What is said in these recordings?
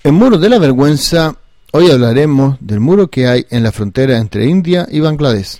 En Muro de la Vergüenza, hoy hablaremos del muro que hay en la frontera entre India y Bangladesh.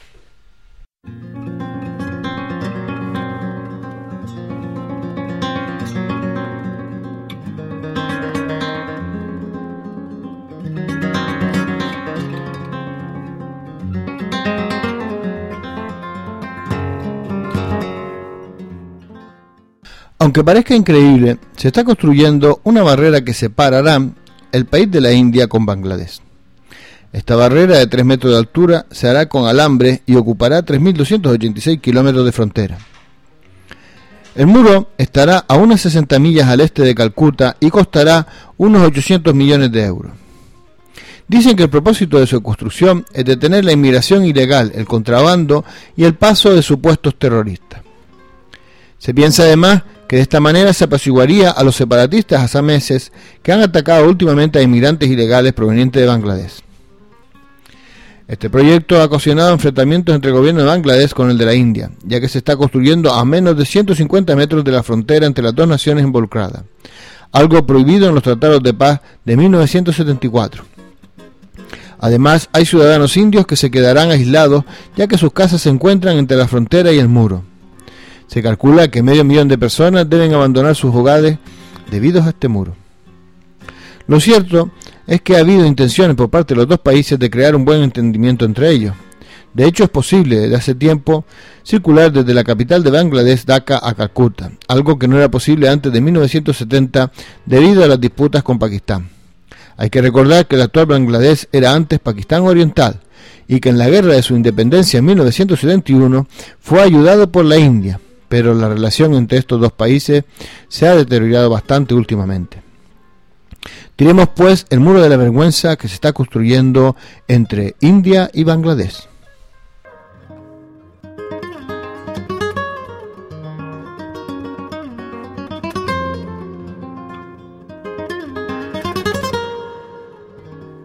Aunque parezca increíble, se está construyendo una barrera que separará el país de la India con Bangladesh. Esta barrera de 3 metros de altura se hará con alambre y ocupará 3.286 kilómetros de frontera. El muro estará a unas 60 millas al este de Calcuta y costará unos 800 millones de euros. Dicen que el propósito de su construcción es detener la inmigración ilegal, el contrabando y el paso de supuestos terroristas. Se piensa además que de esta manera se apaciguaría a los separatistas asameses que han atacado últimamente a inmigrantes ilegales provenientes de Bangladesh. Este proyecto ha ocasionado enfrentamientos entre el gobierno de Bangladesh con el de la India, ya que se está construyendo a menos de 150 metros de la frontera entre las dos naciones involucradas, algo prohibido en los tratados de paz de 1974. Además, hay ciudadanos indios que se quedarán aislados, ya que sus casas se encuentran entre la frontera y el muro. Se calcula que 500.000 de personas deben abandonar sus hogares debido a este muro. Lo cierto es que ha habido intenciones por parte de los dos países de crear un buen entendimiento entre ellos. De hecho, es posible desde hace tiempo circular desde la capital de Bangladesh, Dhaka, a Calcuta, algo que no era posible antes de 1970 debido a las disputas con Pakistán. Hay que recordar que el actual Bangladesh era antes Pakistán Oriental y que en la guerra de su independencia en 1971 fue ayudado por la India, pero la relación entre estos dos países se ha deteriorado bastante últimamente. Diremos pues el muro de la vergüenza que se está construyendo entre India y Bangladesh.